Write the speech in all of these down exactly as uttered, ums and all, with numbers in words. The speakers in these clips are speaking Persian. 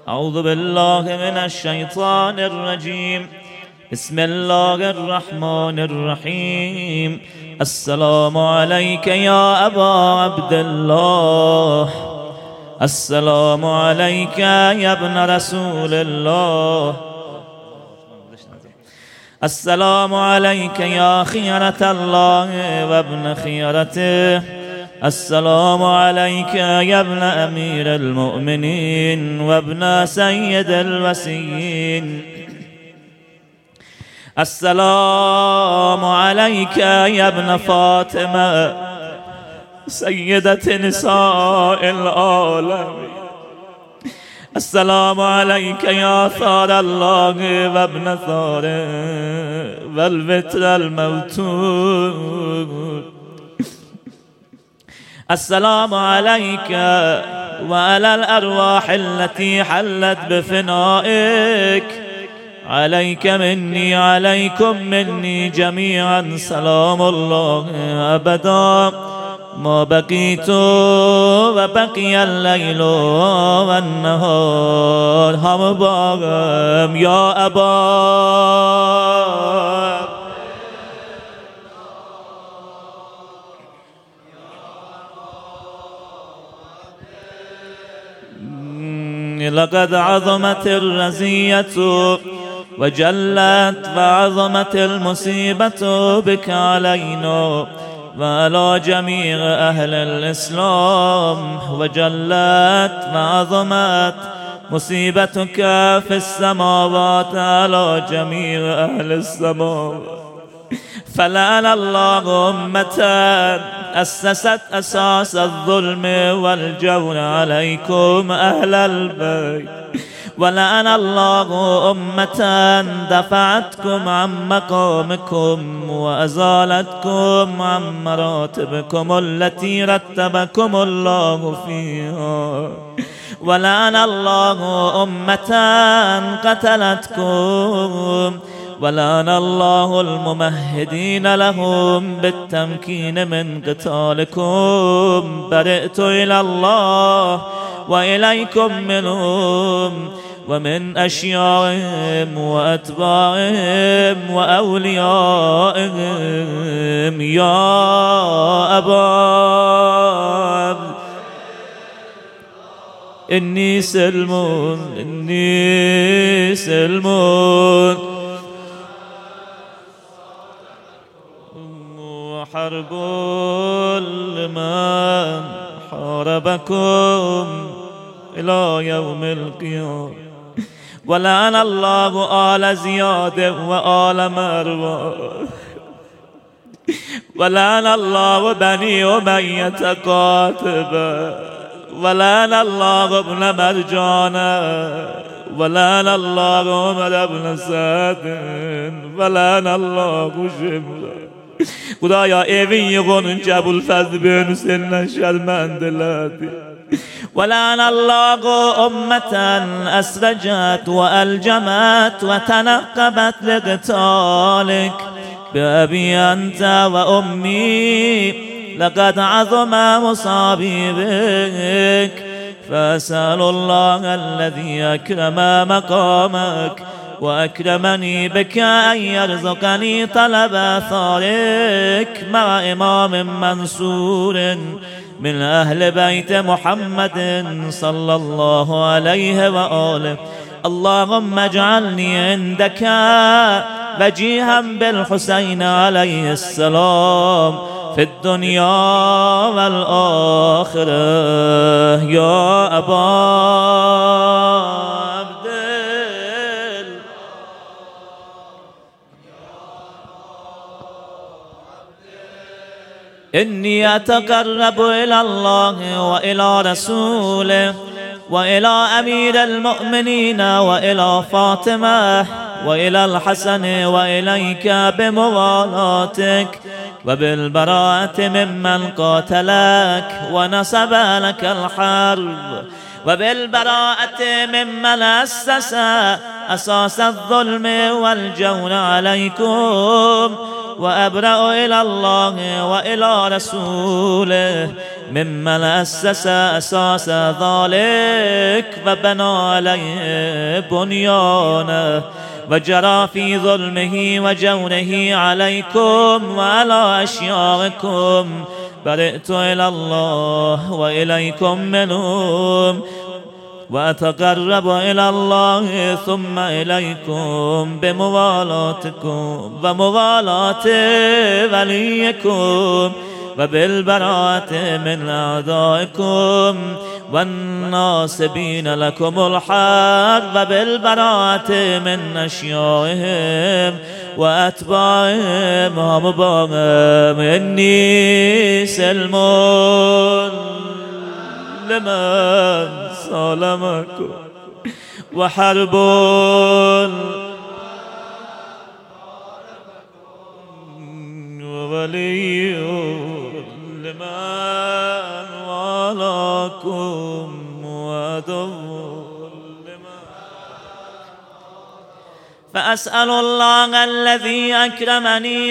أعوذ بالله من الشيطان الرجيم. بسم الله الرحمن الرحيم. السلام عليك يا أبا عبد الله. السلام عليك يا ابن رسول الله. السلام عليك يا خيرة الله وابن خيرته. السلام عليك يا ابن أمير المؤمنين وابن سيد الوسيين. السلام عليك يا ابن فاطمة سيدة نساء العالمين. السلام عليك يا ثار الله وابن ثار والوتر الموتور. السلام عليك وعلى الأرواح التي حلت بفنائك. عليك مني عليكم مني جميعا سلام الله أبدا ما بقيت وبقي الليل والنهار. هم باغم يا أبا لقد عظمت الرزية وجلت وعظمت المصيبة بك علينا وعلى جميع أهل الإسلام. وجلت وعظمت مصيبتك في السماوات على جميع أهل السماوات. فلعن الله أمة أسست أساس الظلم والجور عليكم أهل البيت. ولعن الله أمة دفعتكم عن مقامكم وأزالتكم عن مراتبكم التي رتبكم الله فيها. ولعن الله أمة قتلتكم. ولعن الله الممهدين لهم بالتمكين من قتالكم. برئت إلى الله وإليكم منهم ومن أشياعهم وأتباعهم وأوليائهم يا أبا إني سلم إني سلم وحرب لمن حاربكم إلى يوم القيامة. ولعن الله آل زياد وآل مروان. ولعن الله بني أمية قاتبا. ولعن الله ابن مرجانا. ولعن الله عمر بن سعد. ولعن الله شمرا. خدایا evin yığının Cebul Fazl bin Hüseyin'le şermendilerdi. ولعن الله أمة أسرجت وألجمت وتنقبت لقتالك. بأبي أنت وأمي لقد عظم مصابي بك. فأسأل الله الذي أكرم مقامك وأكرمني بك أن يرزقني طلب آثارك مع إمام منصور من أهل بيت محمد صلى الله عليه وآله. اللهم اجعلني عندك وجيها بالحسين عليه السلام في الدنيا والآخرة يا أبا إني أتقرب إلى الله وإلى رسوله وإلى أمير المؤمنين وإلى فاطمة وإلى الحسن وإليك بموالاتك وبالبراءة ممن قاتلك ونصب لك الحرب وبالبراءة ممن أسس أساس الظلم والجور عليكم. وأبرأ إلى الله وإلى رسوله ممن أسس أساس ذلك وبنى عليه بنيانه وجرى في ظلمه وجوره عليكم وعلى أشياعكم. برئت إلى الله وإليكم منهم وأتقرب إلى الله ثم إليكم بموالاتكم وموالاة وليكم وبالبراءة من أعدائكم والناصبين لكم الحق وبالبراءة من أشيائهم وأتباعهم ومباغم. إني سلم لمن سالمكم وحرب وولي لمن والاكم وعدو لمن. فأسأل الله الذي أكرمني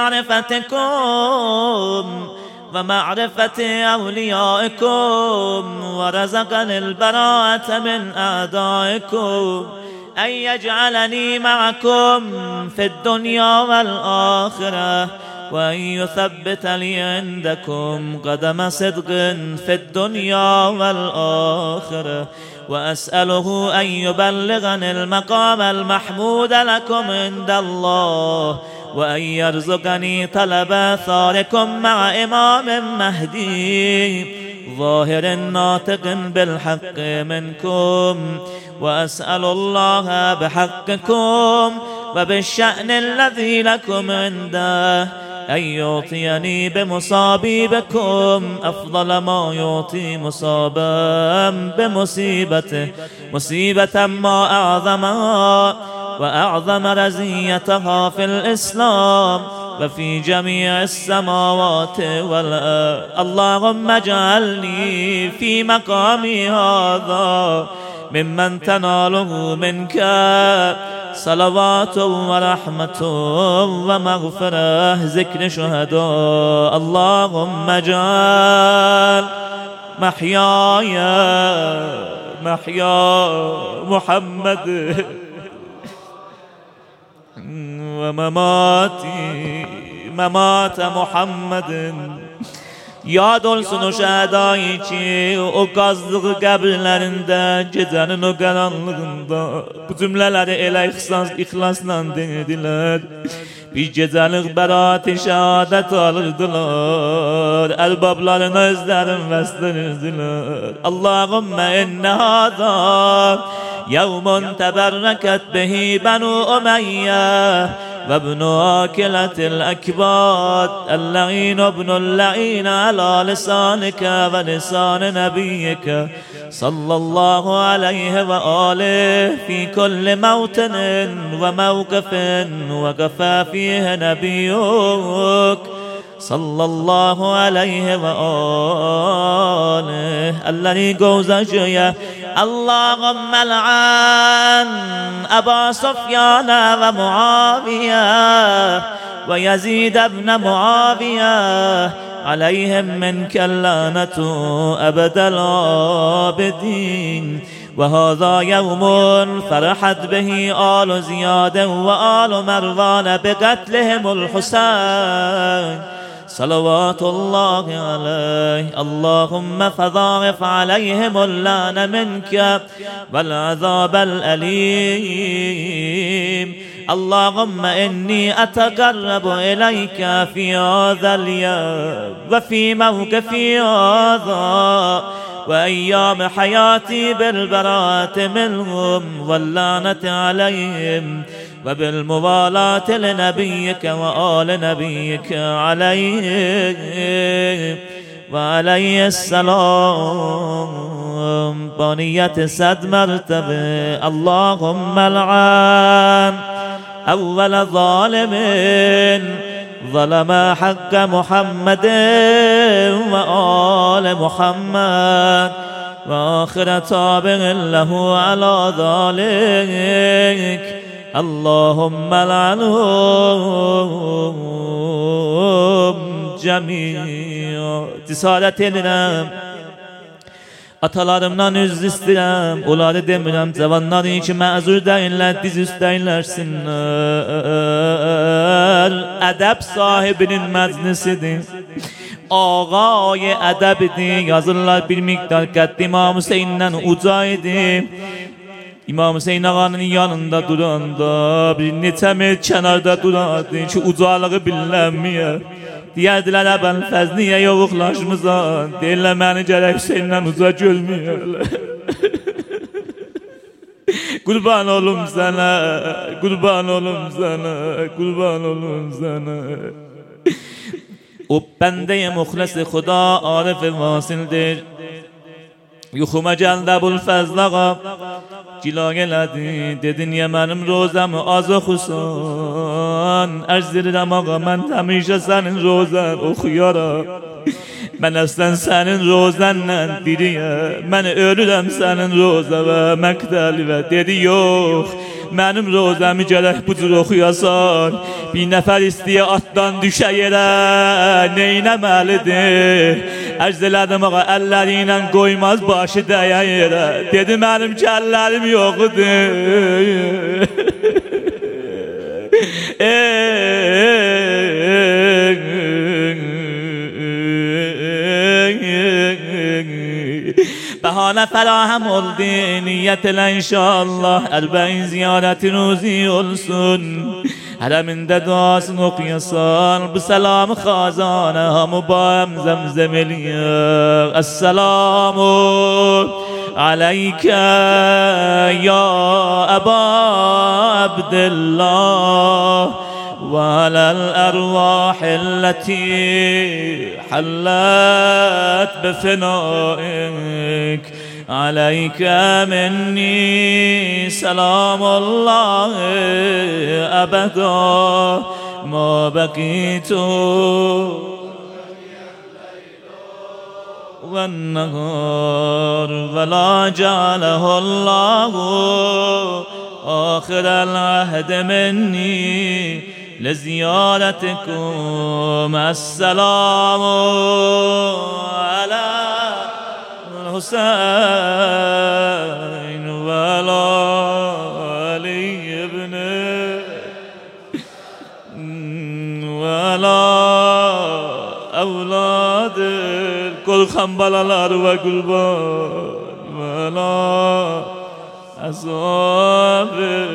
بمعرفتكم ومعرفة أوليائكم ورزقني البراءة من أعدائكم أن يجعلني معكم في الدنيا والآخرة وأن يثبت لي عندكم قدم صدق في الدنيا والآخرة. وأسأله أن يبلغني المقام المحمود لكم عند الله وأن يرزقني طلب ثاركم مع إمام مهدي ظاهر ناطق بالحق منكم. وأسأل الله بحقكم وبالشأن الذي لكم عنده أن يعطيني بمصابي بكم أفضل ما يعطي مصابا بمصيبته مصيبة ما أعظمها وأعظم رزيتها في الإسلام وفي جميع السماوات والأرض. اللهم اجعلني في مقامي هذا ممن تناله منك صلوات ورحمة ومغفرة ذكر شهداء. اللهم اجعل محياي محيا محمد ومماتي ممات محمد. Yad olsun o şehadayı ki o gazlığı qəbirlərində gecənin o qaranlığında bu cümlələri elə ixlas, ixlasla dedilər. Bir gecəlik bərat-i şəhadət alırdılar, ərbablarına özlərin vəslənirdilər. Allahümme inne hâzâ yevmun təbərrəkət bihi bənu Umeyyə وابن آكلة الأكباد اللعين ابن اللعين على لسانك ولسان نبيك صلى الله عليه وآله في كل موطن وموقف وقف فيه نبيك صلى الله عليه وآله الذي قوزجيه. اللهم لعن أبا سفيان ومعاوية ويزيد بن معاوية عليهم منك اللعنة أبد العابدين. وهذا يوم فرحت به آل زياد وآل مروان بقتلهم الحسين صلوات الله عليه. اللهم فضاعف عليهم اللعن منك والعذاب الأليم. اللهم إني أتقرب إليك في هذا اليوم وفي موقفي هذا وأيام حياتي بالبراءة منهم واللعنة عليهم وبالموالاة لنبيك وآل نبيك عليه وعليه السلام بنية صد مرتبة. اللهم لعن أول ظالم ظلم حق محمد وآل محمد وآخر تابع له على ذلك. اللهم لعنهم جميعا. cesaret edirəm. Atalarımdan üzr istəyirəm. Onları demirəm, cavanları ki məzur deyirlər, diz üstəyirlərsinlər. Ədəb sahibinin məclisidir, ağay ədəbidir. Yazırlar bir miqdar qədd İmam Hüseyndən uca idi. İmam Hüseyin ağanın yanında duranda bir neçə mil kənarda durardı ki ucalığı bilinməyə. Deyərdilər əbəl fəzliyə yovuqlaşmısan, deyirlər məni gərək Hüseyndən uca görməyərlər. Qurban olum sənə, qurban olum sənə, qurban olum sənə. O bəndə-i muxləs-i xuda arif-i vasildir. Yuxuma gəldi Əbulfəzl ağa, gila elədi, dedi niyə mənim rozəmi az oxusan? Ərz edirəm ağa, mən həmişə sənin rozən oxuyaram. Mən əslən sənin rozənlə diriyəm, mən ölürəm sənin rozə və məqdəli və dedi yox, mənim rozəmi gərək bu cür oxuyasan. Bir nəfər istəyə atdan düşə yerə neynəməlidir? Ərz elədim ağa, əlləri ilə qoymaz başı dəyə yerə. Dedi mənim ki əllərim yoxudur. Bahane ferahem oldu, niyet ile inşallah Erbe'in ziyareti ruzi olsun. Hərəmində duasını okuyasan, bu selamı xazanə hamı bayəm zəmzəm eləyər. Esselamu aleykə ya Əba Abdillah və aləl ərvahilleti حلت بفنائك عليك مني سلام الله أبدا ما بقيت والنهار ولا جعله الله آخر العهد مني لزيارتكم. السلام على الحسين وعلى علي بن وعلى أولاد كل خنبلالار وقربان وعلى أصحاب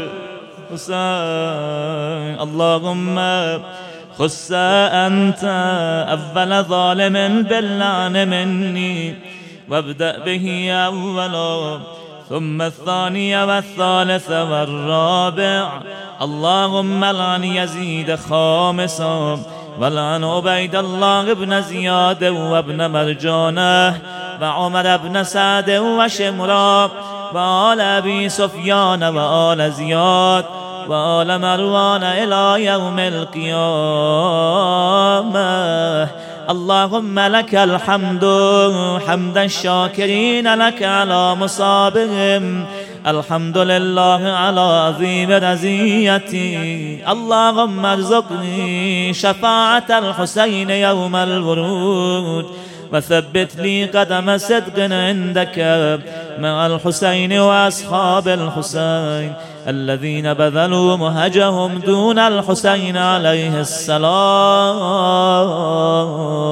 حسين. اللهم خص أنت أول ظالم باللعن مني وابدأ به أولا ثم الثاني والثالث والرابع. اللهم لعن يزيد خامسا ولعن عبيد الله بن زياد وابن مرجانه وعمر بن سعد وشمرا وآل أبي سفيان وآل زياد وآل مروان إلى يوم القيامة. اللهم لك الحمد حمد الشاكرين لك على مصابهم. الحمد لله على عظيم رزيتي. اللهم ارزقني شفاعة الحسين يوم الورود وثبت لي قدم صدق عندك مع الحسين وأصحاب الحسين الذين بذلوا مهجهم دون الحسين عليه السلام.